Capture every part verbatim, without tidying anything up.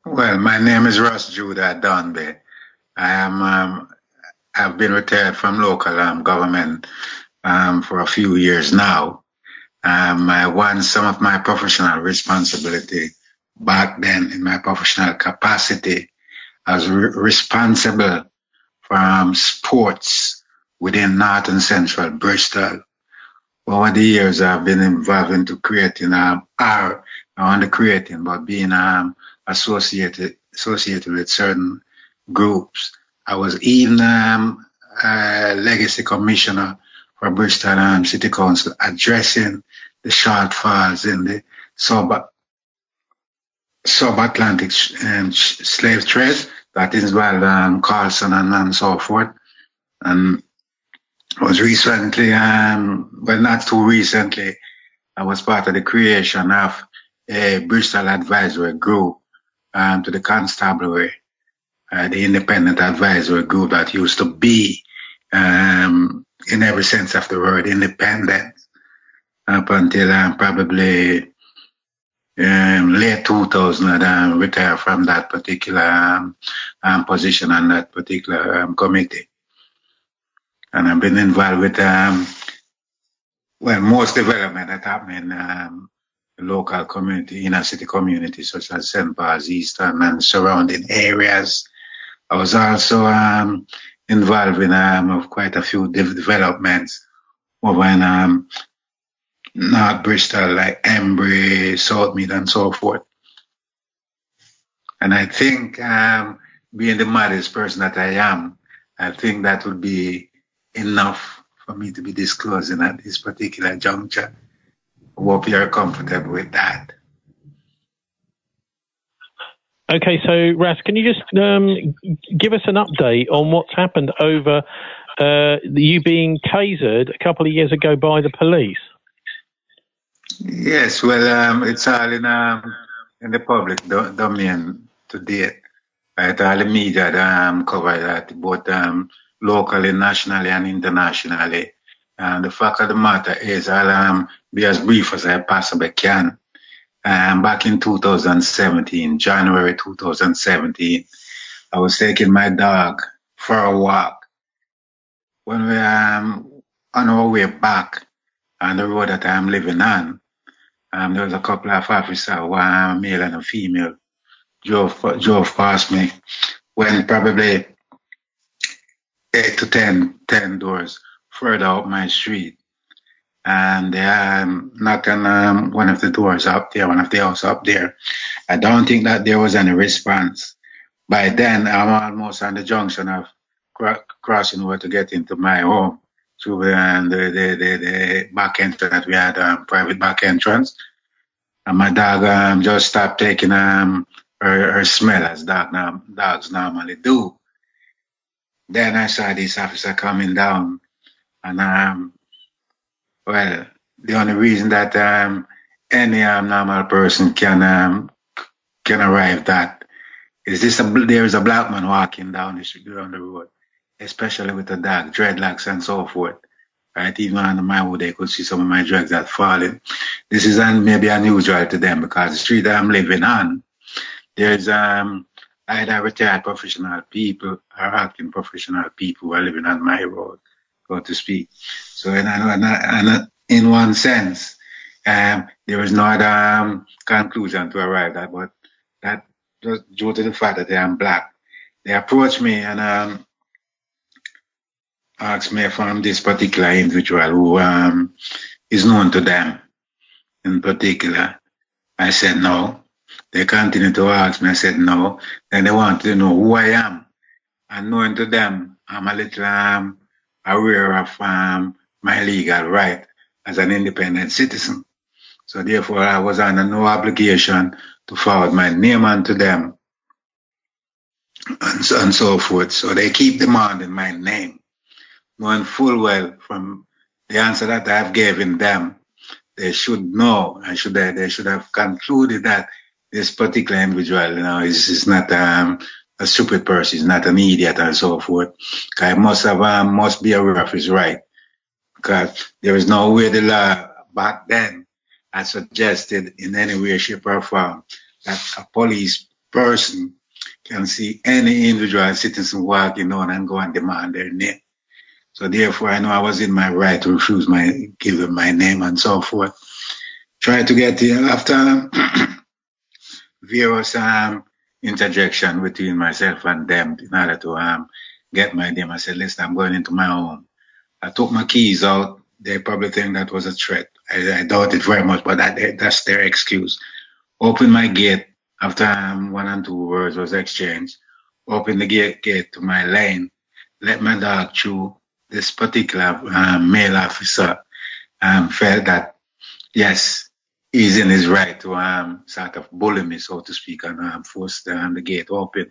Well, my name is Ross Judah Dunby. I am, um, I've been retired from local um, government um, for a few years now. Um, I won some of my professional responsibility back then in my professional capacity as re- responsible for um, sports within North and Central Bristol. Over the years, I've been involved into creating, um, or not only creating, but being um, associated associated with certain groups. I was even um, a legacy commissioner for Bristol um, City Council, addressing the shortfalls in the sub sub-Atlantic um, slave trade that is well um, Carlson and, and so forth. And was recently, um, well, not too recently, I was part of the creation of a Bristol advisory group um, to the constabulary, uh, the independent advisory group that used to be, um, in every sense of the word, independent up until um, probably um, late two thousand. I um, retired from that particular um, um, position on that particular um, committee. And I've been involved with, um, well, most development that happened in um, the local community, inner city communities such as Saint Paul's, Easton, and surrounding areas. I was also um, involved in um, quite a few de- developments over in um, North Bristol, like Embry, Southmead, and so forth. And I think, um, being the modest person that I am, I think that would be enough for me to be disclosing at this particular juncture. I hope you're comfortable with that. Okay, so Ras, can you just um, give us an update on what's happened over uh, you being tasered a couple of years ago by the police? Yes, well, um, it's all in um, in the public do- domain today. Right, all the media um, cover that, both um, locally, nationally, and internationally. And the fact of the matter is, I'll um, be as brief as I possibly can. Um, back in two thousand seventeen, January two thousand seventeen, I was taking my dog for a walk. When we um on our way back on the road that I'm living on, um, there was a couple of officers, one male and a female, drove drove past me when probably eight to ten, ten doors further up my street. And they um, knocked on um, one of the doors up there, one of the houses up there. I don't think that there was any response. By then, I'm almost on the junction of cr- crossing over to get into my home through um, the, the, the, the back entrance that we had, um, private back entrance. And my dog um, just stopped taking um, her, her smell as dog, dogs normally do. Then I saw this officer coming down, and um, well, the only reason that um, any um, normal person can um, can arrive at is this: a, there is a black man walking down the street, down the road, especially with a dog, dreadlocks, and so forth. Right, even on my wood, they could see some of my drugs that falling. This is un, maybe unusual to them because the street that I'm living on, there's um either retired professional people or acting professional people who are living on my road, so to speak. So, in, in, in one sense, um, there is no other um, conclusion to arrive at, but that just due to the fact that I am black. They approached me and um, asked me from this particular individual who um, is known to them in particular. I said no. They continued to ask me. I said no. Then they wanted to know who I am. And knowing to them, I'm a little um, aware of um, my legal right as an independent citizen. So therefore, I was under no obligation to forward my name onto them and so, and so forth. So they keep demanding my name, knowing full well from the answer that I've given them, they should know, and should they, they should have concluded that this particular individual, you know, is, is not um, a stupid person, is not an idiot, and so forth. I must have um, must be aware of his right, because there is no way the law back then had suggested in any way, shape, or form that a police person can see any individual citizen walking on and go and demand their name. So therefore, I know I was in my right to refuse my give them my name and so forth. Try to get here after various um, interjection between myself and them in order to um, get my name. I said, listen, I'm going into my home. I took my keys out. They probably think that was a threat. I, I doubt it very much, but that, that's their excuse. Open my gate after um, one and two words was exchanged. Open the gate, gate to my lane. Let my dog through. This particular um, male officer um, felt that, yes, he's in his right to um, sort of bully me, so to speak, and um, force um, the gate open.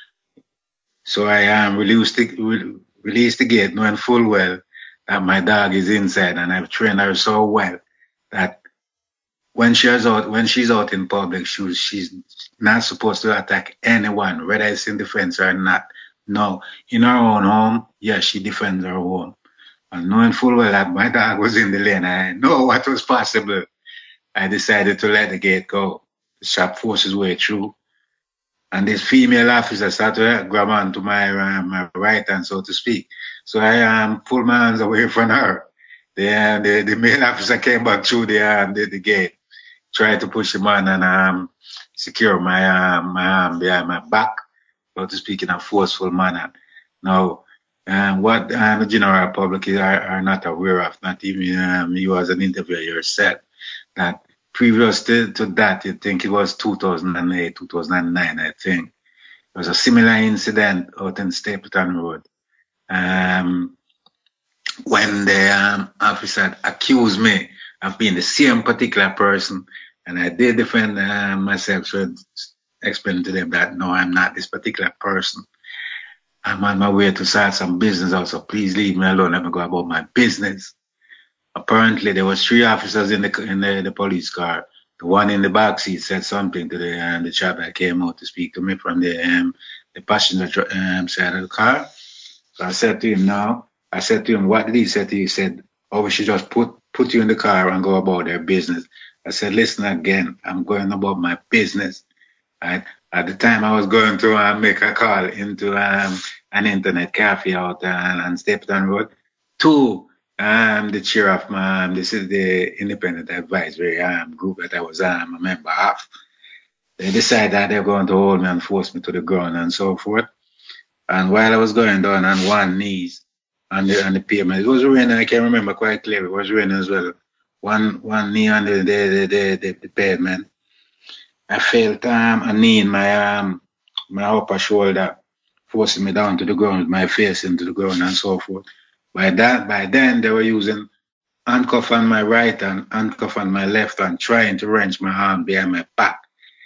So I um, released, the, re released the gate, knowing full well that my dog is inside, and I've trained her so well that when she's out, when she's out in public, she, she's not supposed to attack anyone, whether it's in defense or not. No, in her own home, yes, she defends her home. And knowing full well that my dog was in the lane, I know what was possible. I decided to let the gate go. The shop forced his way through. And this female officer started to grab onto my, uh, my right hand, so to speak. So I um, pulled my hands away from her. The, uh, the, the male officer came back through the, um, the, the gate, tried to push him on and um, secure my, um, my arm behind my back, so to speak, in a forceful manner. Now, um, what um, the general public are, are not aware of, not even um, you as an interviewer yourself, that previous to, to that, you think it was two thousand eight, two thousand nine, I think. There was a similar incident out in Stapleton Road um, when the um, officer accused me of being the same particular person, and I did defend uh, myself, so explain to them that, no, I'm not this particular person. I'm on my way to start some business also. Please leave me alone. Let me go about my business. Apparently, there was three officers in the in the, the police car. The one in the back seat said something to the um, the chap that came out to speak to me from the um, the passenger um, side of the car. So I said to him, no. I said to him, what did he say to you? He said, oh, we should just put put you in the car and go about their business. I said, listen again, I'm going about my business. Right? At the time, I was going to uh, make a call into um, an internet cafe out uh, on Stapleton Road to um, the chair of my, um, this is the independent advisory um, group that I was um, a member of. They decided that they're going to hold me and force me to the ground and so forth. And while I was going down on one knees on the, on the pavement, it was raining, I can remember quite clearly, it was raining as well. One, one knee on the, the, the, the, the, the pavement. I felt um, a knee in my um, my upper shoulder, forcing me down to the ground, with my face into the ground and so forth. By that, by then, they were using handcuff on my right hand, handcuff on my left hand, trying to wrench my arm behind my back.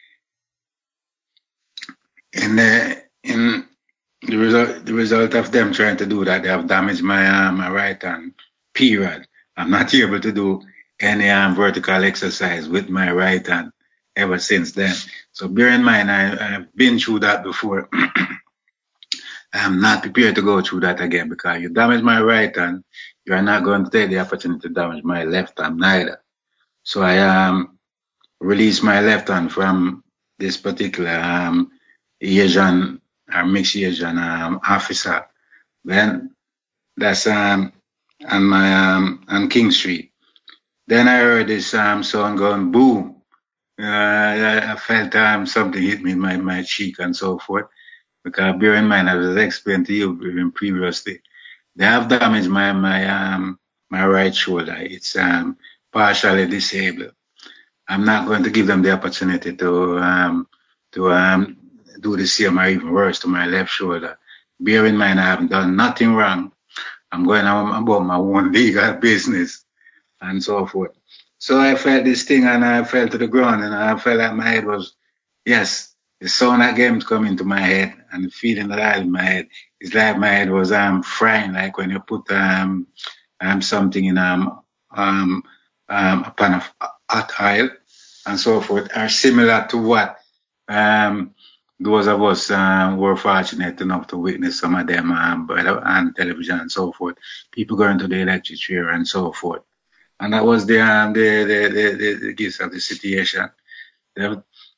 In the in the result, the result of them trying to do that, they have damaged my arm, my right hand. Period. I'm not able to do any um, vertical exercise with my right hand ever since then. So bear in mind, I, I've been through that before. I'm not prepared to go through that again, because you damage my right hand, you are not going to take the opportunity to damage my left hand neither. So I um released my left hand from this particular um Asian or mixed Asian um, officer. Then that's um on my um on King Street. Then I heard this um sound going boom. Uh, I, I felt um, something hit me in my, my cheek and so forth. Because bear in mind, as I explained to you even previously, they have damaged my my um my right shoulder. It's um partially disabled. I'm not going to give them the opportunity to um to um do the same or even worse to my left shoulder. Bear in mind, I haven't done nothing wrong. I'm going on about my own legal business and so forth. So I felt this thing and I fell to the ground and I felt like my head was, yes, the sound again coming to my head and the feeling that I had in my head. It's like my head was um, frying, like when you put um, um something in um, um, um, a pan of hot oil and so forth, are similar to what um, those of us um, were fortunate enough to witness some of them um, on television and so forth. People going to the electric chair and so forth. And that was the, um, the, the, the, the, the gist of the situation. The,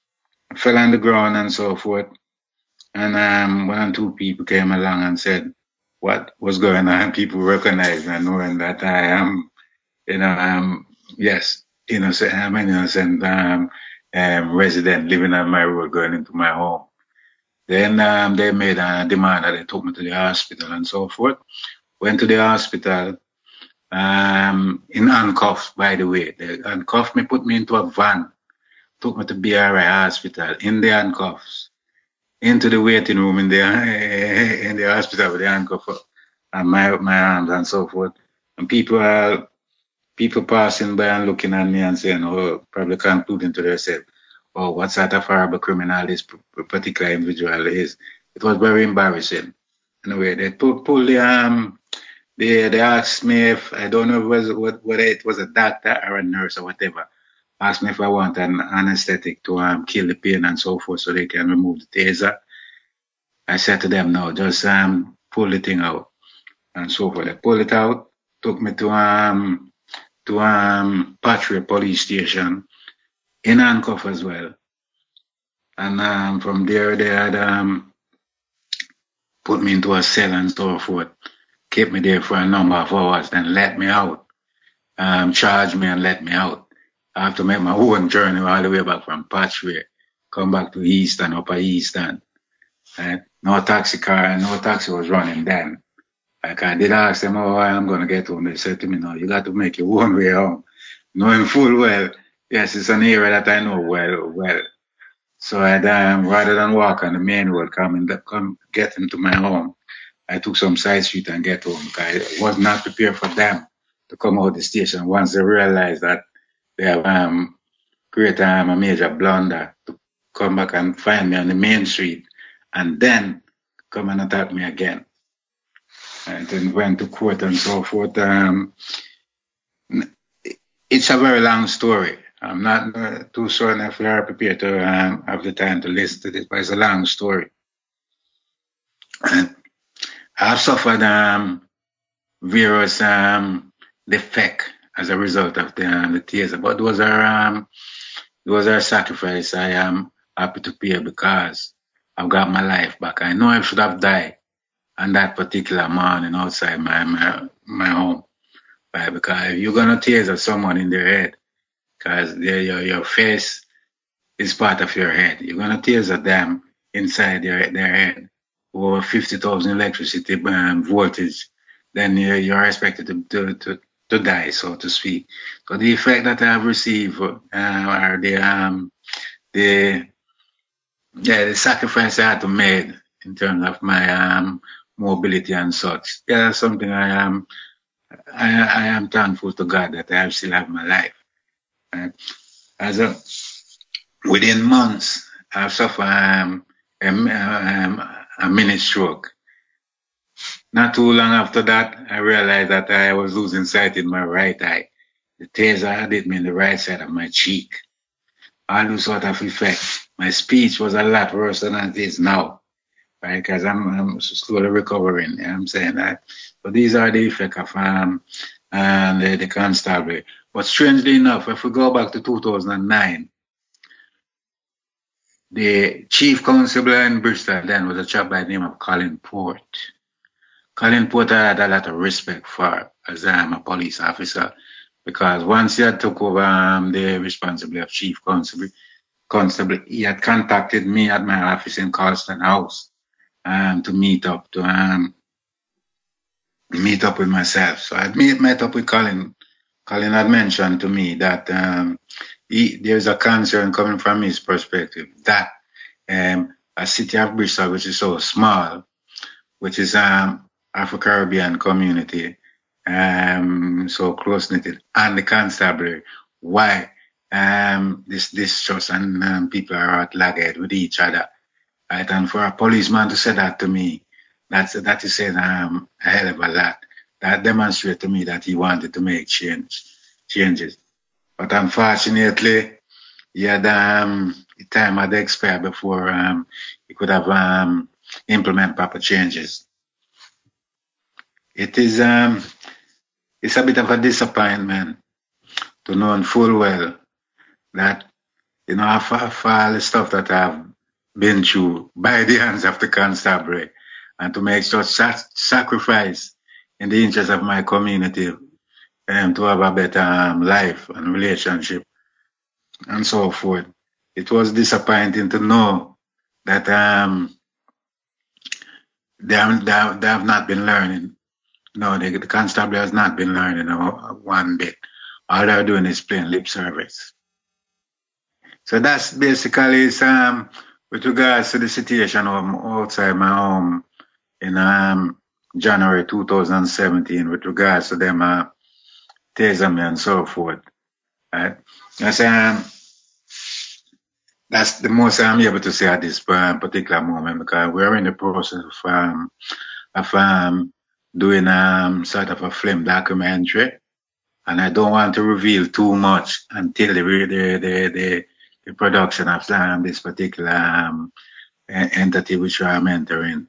fell on the ground and so forth. And um, one or two people came along and said, what was going on? People recognized me, knowing that I am, you know, um, yes, innocent, I'm an innocent um, um, resident living on my road going into my home. Then um, they made a demand that they took me to the hospital and so forth. Went to the hospital um, in handcuffs, by the way. They handcuffed me, put me into a van, took me to B R I hospital in the handcuffs, into the waiting room in the in the hospital with the handcuff and my my arms and so forth. And people are people passing by and looking at me and saying, oh, probably concluding to themselves, oh, what sort of horrible criminal this particular individual is. It was very embarrassing. Anyway, they pulled, pulled the um they they asked me if I don't know if it was whether it was a doctor or a nurse or whatever. Asked me if I want an anesthetic to um kill the pain and so forth so they can remove the taser. I said to them, no, just um pull the thing out and so forth. They pulled it out, took me to um to um Patriot police station in handcuff as well. And um from there they had um put me into a cell and so forth, kept me there for a number of hours, then let me out. Um charged me and let me out. I have to make my own journey all the way back from Patriot, come back to Eastern, Upper Eastern. Right? No taxi car, no taxi was running then. Like I did ask them, oh, I'm going to get home. They said to me, no, you got to make your own way home. Knowing full well, yes, it's an area that I know well, well. So I, um, rather than walk on the main road, come and come get into my home, I took some side street and get home. I was not prepared for them to come out the station once they realized that they have um, created um, a major blunder to come back and find me on the main street and then come and attack me again. And then went to court and so forth. Um, it's a very long story. I'm not uh, too sure if we are prepared to um, have the time to listen to this, but it's a long story. And I've suffered um, various um, defects as a result of the, um, the taser, but those are um, those are sacrifices I am happy to pay because I've got my life back. I know I should have died on that particular morning outside my my, my home, right? Because if you're gonna taser someone in their head, because your your face is part of your head, you're gonna taser them inside their their head over fifty thousand electricity um, voltage, then you're, you're expected to, to to to die, so to speak. So the effect that I've received uh, are the um the yeah the sacrifice I had to make in terms of my um mobility and such. Yeah, that's something I am I, I am thankful to God that I still have my life. Right? As a within months, I've suffered um, a, um, a mini stroke. Not too long after that, I realized that I was losing sight in my right eye. The taser had hit me in the right side of my cheek. All those sort of effects. My speech was a lot worse than it is now, right? Because I'm, I'm slowly recovering. You know what I'm saying that. So these are the effects of um, and the, the constabulary. But strangely enough, if we go back to two thousand nine, the chief constable in Bristol then was a chap by the name of Colin Port. Colin Port I had a lot of respect for as um, a police officer because once he had took over um, the responsibility of chief constable, constable, he had contacted me at my office in Carlston House um, to meet up to um, meet up with myself. So I met, met up with Colin. Colin had mentioned to me that um, he, there's a concern coming from his perspective that um, a city of Bristol, which is so small, which is um Afro-Caribbean community, um, so close-knitted, and the constabulary, why um, this distrust and um, people are at loggerhead with each other. Right? And for a policeman to say that to me, that's, that is saying um, a hell of a lot. That demonstrates to me that he wanted to make change, changes. But unfortunately, he had um, the time had expired before um, he could have um, implemented proper changes. It is um, it's a bit of a disappointment to know full well that you know, for, for all the stuff that I've been through by the hands of the constabulary, and to make such sac- sacrifice in the interest of my community, um, to have a better um, life and relationship and so forth. It was disappointing to know that um, they, have, they, have, they have not been learning. No, the, the constabulary has not been learning one bit. All they're doing is playing lip service. So that's basically um, with regards to the situation outside my home in um, January two thousand seventeen with regards to them uh, tasing me and so forth. Right? That's, um, that's the most I'm able to say at this um, particular moment, because we're in the process of, um, of um, doing um, sort of a film documentary, and I don't want to reveal too much until the the the, the, the production of um, this particular um, entity which I'm entering.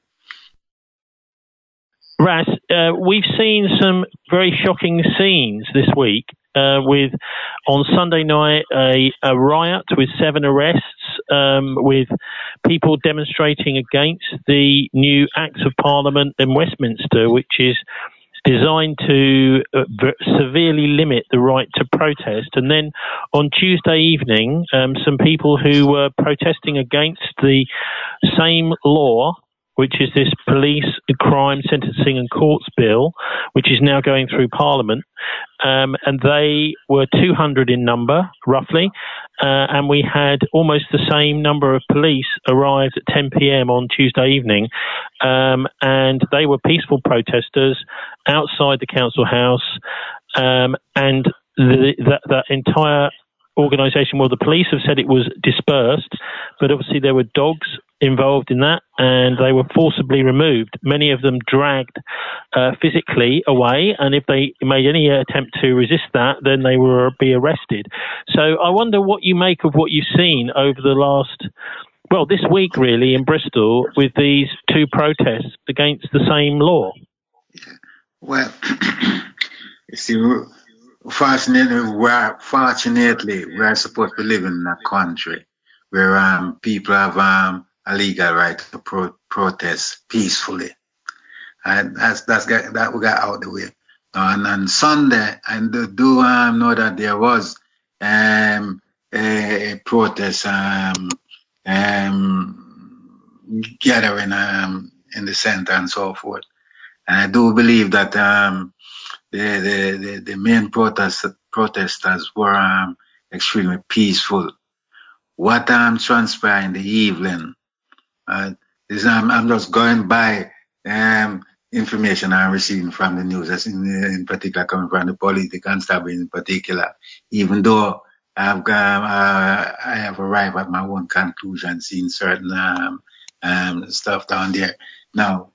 Ras, uh, we've seen some very shocking scenes this week uh, with, on Sunday night, a, a riot with seven arrests, um, with people demonstrating against the new Acts of Parliament in Westminster, which is designed to uh, severely limit the right to protest. And then on Tuesday evening, um, some people who were protesting against the same law, which is this police crime sentencing and courts bill, which is now going through Parliament. Um, and they were two hundred in number, roughly. Uh, and we had almost the same number of police arrived at ten p.m. on Tuesday evening. Um, and they were peaceful protesters outside the council house. Um, and the, the, the entire organisation, well, the police have said it was dispersed, but obviously there were dogs involved in that, and they were forcibly removed, many of them dragged uh, physically away, and if they made any attempt to resist that, then they will be arrested. So I wonder what you make of what you've seen over the last, well, this week really in Bristol with these two protests against the same law. Well, you see, fortunately, we're, fortunately, we're supposed to live in a country where um, people have um, a legal right to pro- protest peacefully, and that's that's got, that we got out the way. And on Sunday, and do, do um, know that there was um, a, a protest um, um, gathering um, in the centre and so forth. And I do believe that um, the, the, the the main protest protesters were um, extremely peaceful. What um, transpired in the evening, uh, is um, I'm just going by um, information I'm receiving from the news, as in, in particular coming from the police, the constable in particular, even though I've got, uh, I have arrived at my own conclusion, seeing certain um, um, stuff down there. Now,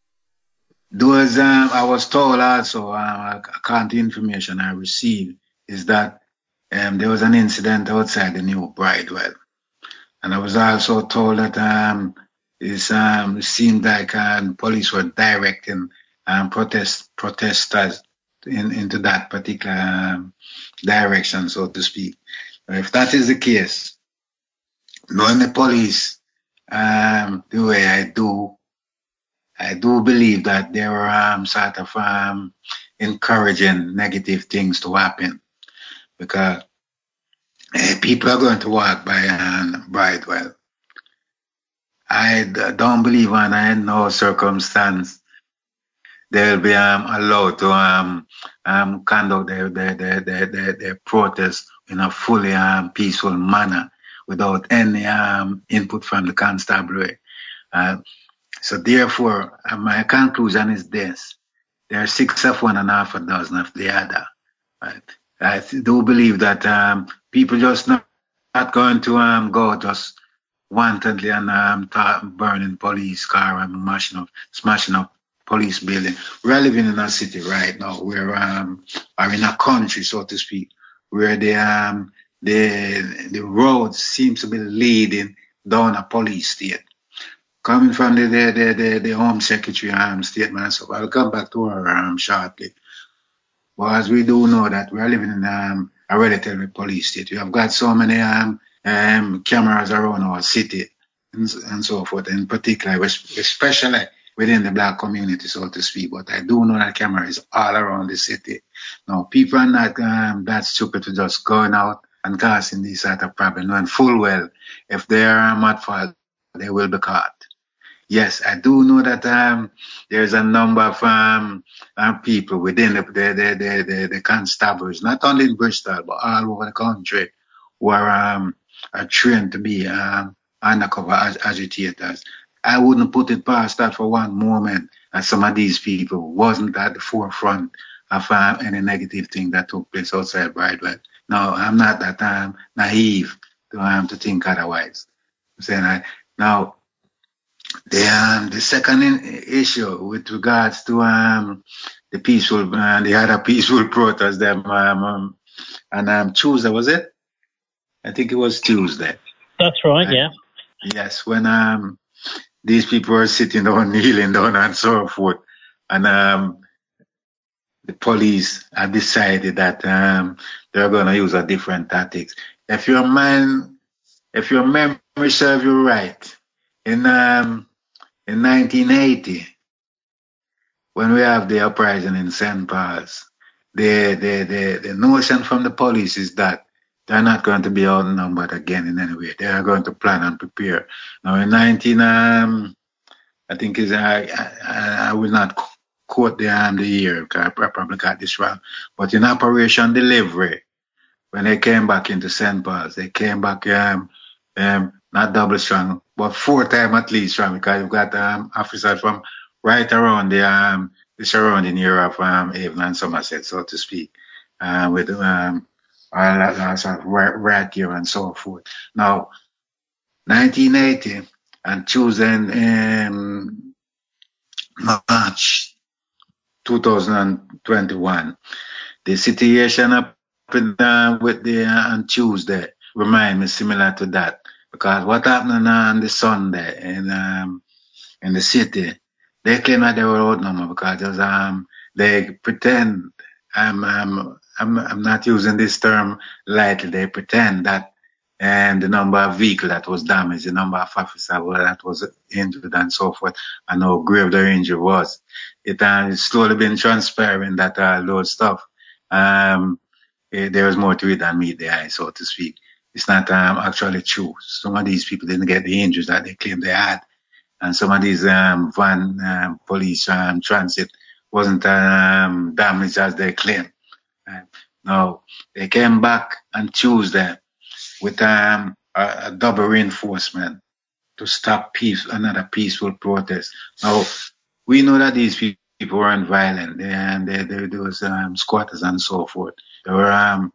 those um, I was told also, uh, according to information I received, is that um, there was an incident outside the new Bridewell. And I was also told that um, it um, seemed like um, police were directing um, protest protesters in, into that particular um, direction, so to speak. If that is the case, knowing the police um, the way I do, I do believe that they were um, sort of um, encouraging negative things to happen, because uh, people are going to walk by um, Bridewell. I d- don't believe under no circumstance they'll be um, allowed to um, um, conduct their, their, their, their, their, their protest in a fully um, peaceful manner without any um, input from the constabulary. Uh, so therefore, uh, my conclusion is this. There are six of one and a half a dozen of the other. Right? I do believe that um, people just not, not going to um, go just wantonly and um, burning police car and smashing up, smashing up police building. We're living in a city right now where um, are in a country, so to speak, where the um, the the roads seems to be leading down a police state. Coming from the the the, the, the Home Secretary um, statement, so I'll come back to her um, shortly. But as we do know that we're living in um, a relatively police state, you have got so many um, um, cameras around our city and, and so forth, in particular, especially within the black community, so to speak. But I do know that camera is all around the city. Now, people are not um, that stupid to just going out and causing these sort of problems, knowing full well if they are um, at fault, they will be caught. Yes, I do know that um, there's a number of um, uh, people within the the, the, the, the, the constables, not only in Bristol, but all over the country, who are, um, are trained to be um, undercover ag agitators. I wouldn't put it past that for one moment that some of these people wasn't at the forefront of um, any negative thing that took place outside Bridewell. No, I'm not that um, naive to, um, to think otherwise. I'm saying I, now, The um, the second in, issue with regards to um the peaceful uh, the other peaceful protest them um, um and um Tuesday, was it? I think it was Tuesday. That's right, Uh, yeah. yes, when um these people were sitting down, kneeling down, and so forth, and um the police have decided that um they're going to use a different tactics. If your mind, if your memory serves you right, in um. in nineteen eighty, when we have the uprising in Saint Paul's, the, the, the, the notion from the police is that they're not going to be outnumbered again in any way. They are going to plan and prepare. Now, in nineteen, um, I think is I, I, I will not quote the, um, the year, because I probably got this wrong, but in Operation Delivery, when they came back into Saint Paul's, they came back um, um, not double strong, but four times at least strong, because you've got um, officers from right around the um, the surrounding area of um, Avon and Somerset, so to speak, uh, with um, all that lots of right here and so forth. Now, nineteen eighty and Tuesday in um, March two thousand twenty-one, the situation up and down with the uh, on Tuesday remind me similar to that. Because what happened on the Sunday in um in the city, they claim that they were outnumbered because um they pretend I'm um I'm I'm not using this term lightly. They pretend that and the number of vehicles that was damaged, the number of officers that was injured and so forth, and how grave their injury was. It has uh, slowly been transpiring that all uh, those stuff. Um, it, there was more to it than meet the eye, so to speak. It's not um, actually true. Some of these people didn't get the injuries that they claimed they had. And some of these um, van um, police um, transit wasn't um, damaged as they claim. Uh, no, they came back on Tuesday with um, a, a double reinforcement to stop peace, another peaceful protest. Now, we know that these people weren't violent, they, and they, they, there was um, squatters and so forth. They were um,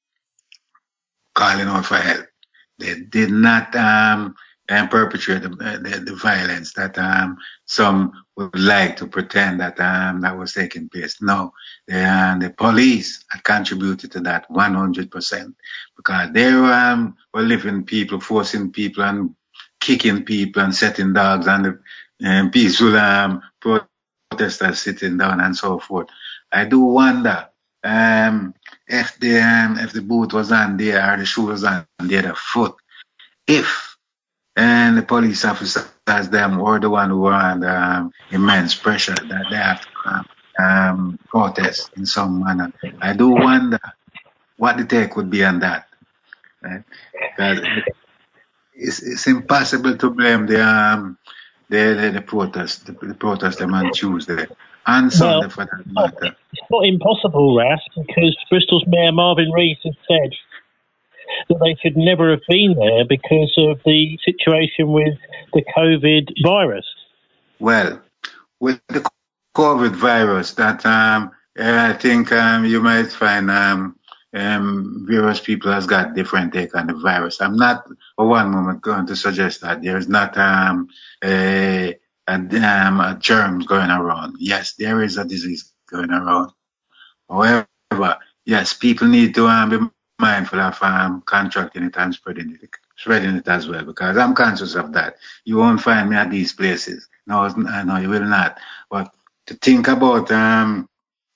calling out for help. They did not um, um, perpetrate the, the, the violence that um, some would like to pretend that um, that was taking place. No, the, uh, the police had contributed to that one hundred percent because they were, um, were living people, forcing people and kicking people and setting dogs and the um, peaceful um, protesters sitting down and so forth. I do wonder um, if the um, if the boot was on there or the shoe was on the other foot, if and the police officers them were the one who were under um, immense pressure that they have to um, um, protest in some manner. I do wonder what the take would be on that. Right? Because it's, it's impossible to blame the um, the, the, the protest, the, the protest them on Tuesday and Sunday, well, for that matter. It's not impossible, Ras, because Bristol's Mayor Marvin Rees has said that they should never have been there because of the situation with the COVID virus. Well, with the COVID virus, that um, I think um, you might find um, um, various people has got different take on the virus. I'm not for one moment going to suggest that there is not um, a, a, um, a germs going around. Yes, there is a disease going around. However, yes, people need to um, be mindful of um, contracting it and spreading it, spreading it as well, because I'm conscious of that. You won't find me at these places. No, no, you will not. But to think about um,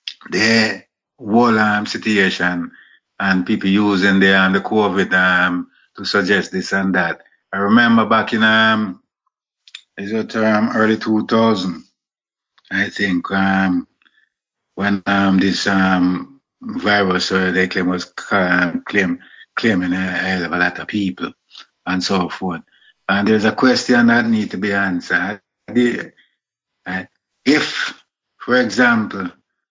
the whole um, situation and people using the, um, the COVID um, to to suggest this and that. I remember back in um, is it um, early two thousand, I think, um, when um, this um, virus uh, they claim was uh, claim, claiming a hell of a lot of people and so forth. And there's a question that needs to be answered. The, uh, if, for example,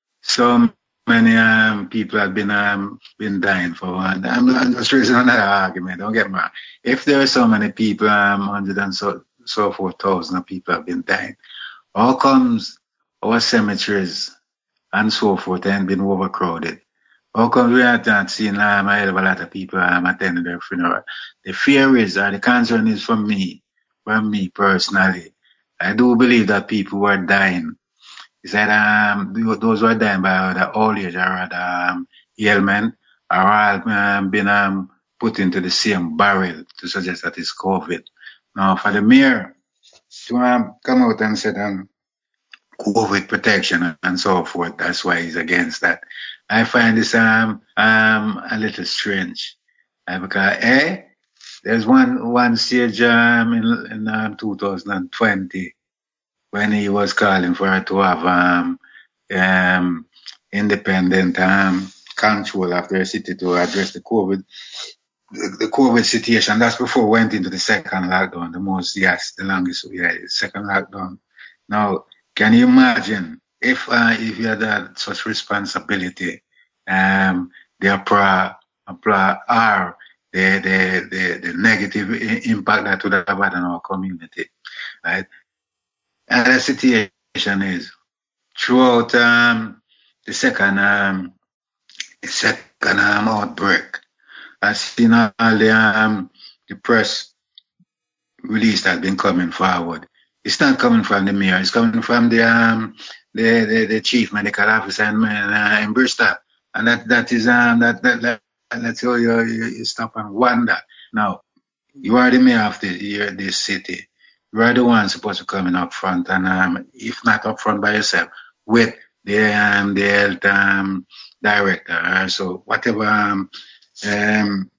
so many um, people have been um, been dying for one, I'm, I'm just raising another argument, don't get me wrong. If there are so many people, um, hundred and so, so forth thousand people have been dying, how comes our cemeteries and so forth and been overcrowded? How come we are not seeing um, a hell of a lot of people um, attending their funeral? The fear is, or the concern is from me, from me personally. I do believe that people who are dying, is that um, those who are dying by other old age or other um, ailment are all um, been um, put into the same barrel to suggest that it's COVID. Now, for the mayor to um, come out and say um, COVID protection and so forth, that's why he's against that. I find this um um a little strange, uh, because eh, there's one one stage um in in um, two thousand twenty when he was calling for her to have um um independent um control of their city to address the COVID the, the COVID situation. That's before we went into the second lockdown, the most yes, the longest yeah, second lockdown. Now, can you imagine if uh, if you had that such responsibility, um, the apply, apply or the, the the the negative impact that would have had on our community, right? And the situation is throughout um, the second um, the second um, outbreak, I've seen all the um, the press release that's been coming forward. It's not coming from the mayor. It's coming from the um the the, the chief medical officer in, uh, in Bristol, and that that is um that that, that that's how you, you you stop and wonder. Now, you are the mayor of the this city. You are the one supposed to come in up front, and um if not up front by yourself, with the um the health um director, or so whatever um um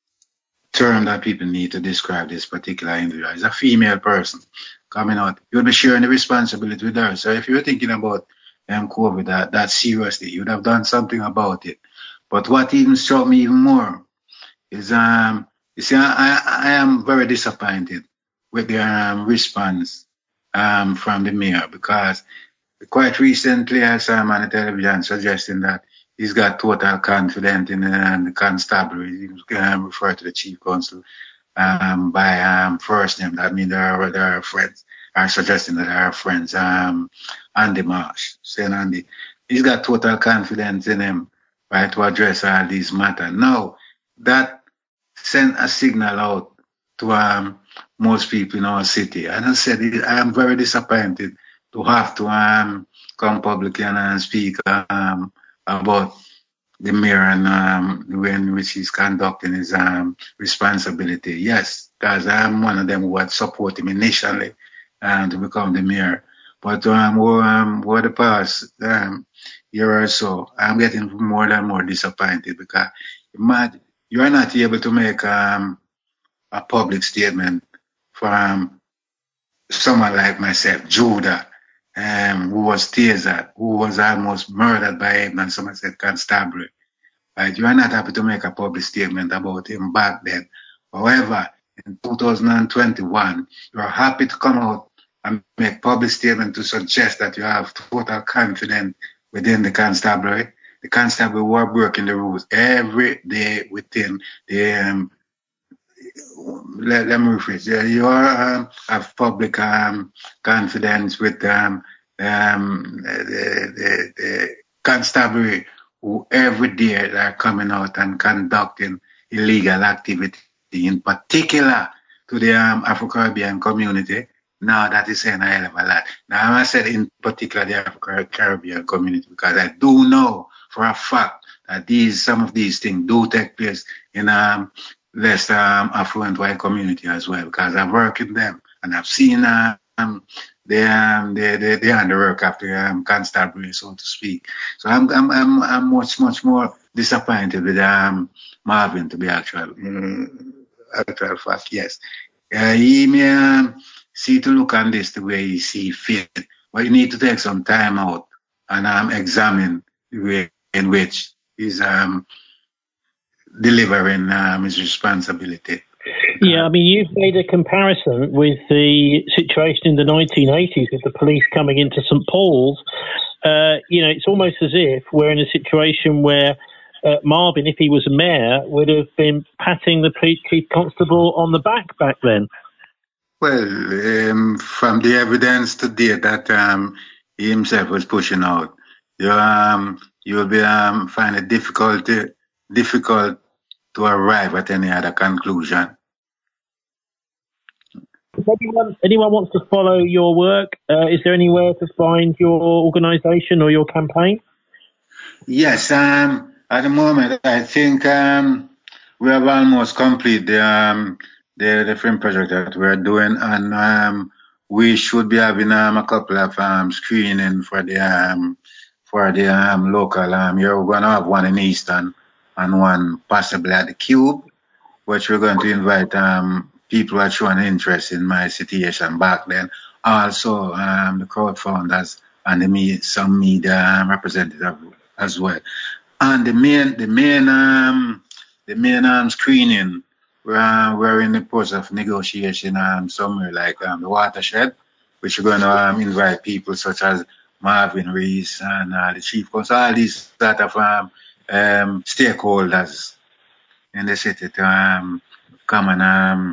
term that people need to describe this particular individual. Is a female person coming out. You would be sharing the responsibility with her. So if you're thinking about um, COVID that, that seriously, you would have done something about it. But what even struck me even more is, um, you see, I, I am very disappointed with the um, response um, from the mayor, because quite recently I saw him on the television suggesting that he's got total confidence in um, the constabulary. He um, referred to the chief constable um, by um, first name. That means they are, they are friends. Are suggesting that they are friends. Um, Andy Marsh, saying Andy, he's got total confidence in him, right, to address all these matters. Now, that sent a signal out to um, most people in our city. And I said, I am very disappointed to have to um, come publicly and uh, speak um, about the mayor and um, the way in which he's conducting his um, responsibility. Yes, because I'm one of them who had supported him initially um, to become the mayor. But um, over, um, over the past um, year or so, I'm getting more and more disappointed, because imagine, you are not able to make um, a public statement from someone like myself, Judah, um, who was tasered, who was almost murdered by him and Somerset Constabulary. Right? You are not happy to make a public statement about him back then. However, in two thousand twenty-one, you are happy to come out and make public statement to suggest that you have total confidence within the constabulary. The constabulary who are breaking the rules every day within the um, let, let me rephrase. You are um, have public um, confidence with um, um, the, the, the constabulary who every day are coming out and conducting illegal activity, in particular to the um, Afro-Caribbean community. Now that is saying a hell of a lot. Now I said in particular the Afro-Caribbean community, because I do know for a fact that these some of these things do take place in um less um, affluent white community as well, because I've worked with them and I've seen um the um the the, the underwork of the um, constabulary, so to speak. So I'm I'm I'm, I'm much much more disappointed with um Marvin, to be actual. Mm, actual fact, yes. Uh, he may um, see to look on this the way he see fit, but you need to take some time out and um, examine the way in which he's um, delivering um, his responsibility. Yeah, I mean, you've made a comparison with the situation in the nineteen eighties with the police coming into Saint Paul's. Uh, you know, it's almost as if we're in a situation where uh, Marvin, if he was a mayor, would have been patting the chief constable on the back back then. Well, um, from the evidence today that um, he himself was pushing out, you um, you will be um, find it difficult difficult to arrive at any other conclusion. If anyone, anyone wants to follow your work, uh, is there anywhere to find your organisation or your campaign? Yes, um, at the moment, I think um, we have almost complete the, um, the the film project that we're doing, and um, we should be having um, a couple of um, screening for the um, for the um, local. Um, you're going to have one in Easton and one possibly at the Cube, which we're going to invite um, people who are showing interest in my situation back then. Also, um, the crowdfunders and the me, some media um, representative as well. And the main, the main, um, the main um, screening, we're, uh, we're in the process of negotiation um, somewhere like um, the Watershed, which we're going to um, invite people such as Marvin Rees and uh, the Chief Counsel, all these sort of um, um, stakeholders in the city to um, come and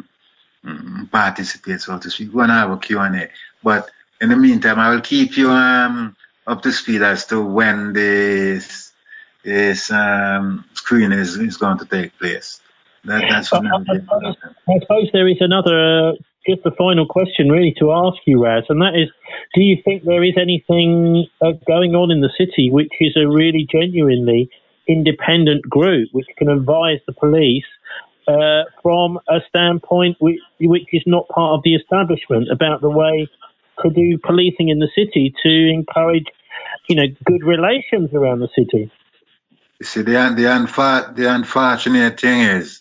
um, participate, so to speak. We're going to have a Q and A. But in the meantime, I will keep you um, up to speed as to when this, this um, screen is, is going to take place. That, that's I, I, suppose, I suppose there is another, uh, just a final question really to ask you, Raz, and that is, do you think there is anything uh, going on in the city which is a really genuinely independent group which can advise the police uh, from a standpoint which, which is not part of the establishment about the way to do policing in the city to encourage, you know, good relations around the city? You see, the, the, unfor- the unfortunate thing is,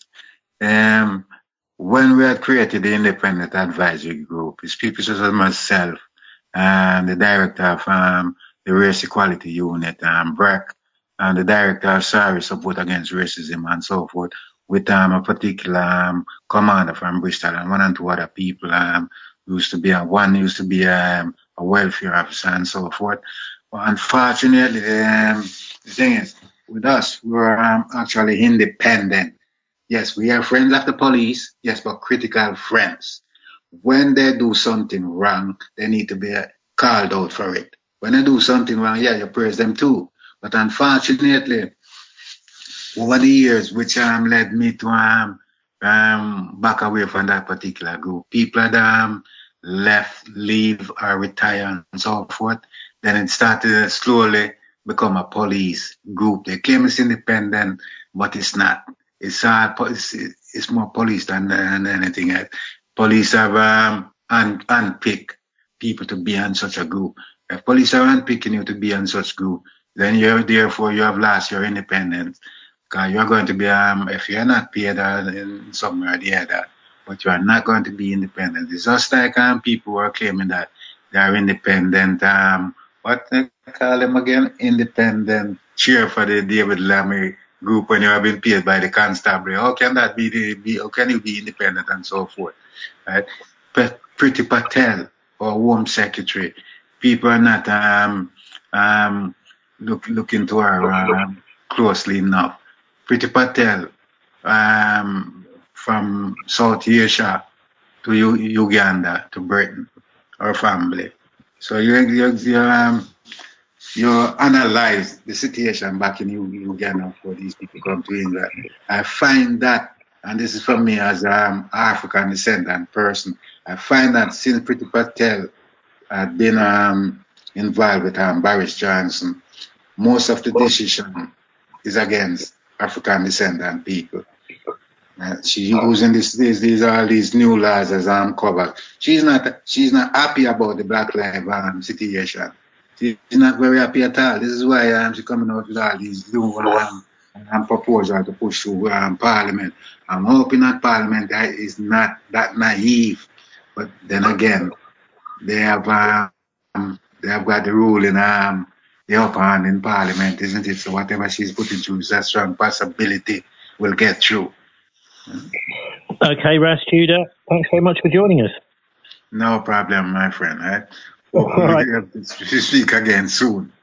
um, when we had created the Independent Advisory Group, it's people such as myself and the director of um, the Race Equality Unit, um, Breck, and the director of Service Support Against Racism and so forth, with um, a particular um, commander from Bristol and one and two other people. Um, used to be a, one used to be um, a welfare officer and so forth. But unfortunately, um, the thing is, with us, we're um, actually independent. Yes, we are friends of the police, yes, but critical friends. When they do something wrong, they need to be called out for it. When they do something wrong, yeah, you praise them too. But unfortunately, over the years, which um, led me to um, um, back away from that particular group, people had um, left, leave, or retire, and so forth. Then it started to slowly become a police group. They claim it's independent, but it's not. It's uh, it's, it's more police than, than anything else. Police have um, un- unpicked people to be on such a group. If police are unpicking you to be on such group, then you're therefore you have lost your independence. Because you're going to be, um, if you're not paid uh, in somewhere or the other, but you are not going to be independent. It's just like um, people who are claiming that they are independent. Um, what they call them again? Independent cheer for the David Lammy group when you have been paid by the constabulary. How can that be? The, be how can you be independent and so forth? Right? But Priti Patel or Home Secretary, people are not um, um, look looking to her um, closely enough. Priti Patel um, from South Asia to U- Uganda to Britain, her family. So you you you, um, you analyze the situation back in Uganda for these people come to England. I find that, and this is for me as an um, African descendant person, I find that since Priti Patel had been um, involved with um, Boris Johnson, most of the decision is against African descendant people. Uh, she's using this, these, these all these new laws as um cover. She's not she's not happy about the Black Lives um, situation. She's not very happy at all. This is why um, she's coming out with all these new um, um, proposal to push through um, Parliament. I'm hoping that Parliament is not that naive, but then again, they have um, they have got the ruling um, the upper hand in Parliament, isn't it? So whatever she's putting through is a strong possibility will get through. Okay, Ras Judah, thanks very much for joining us. No problem, my friend. Right? Hope we right. Speak again soon.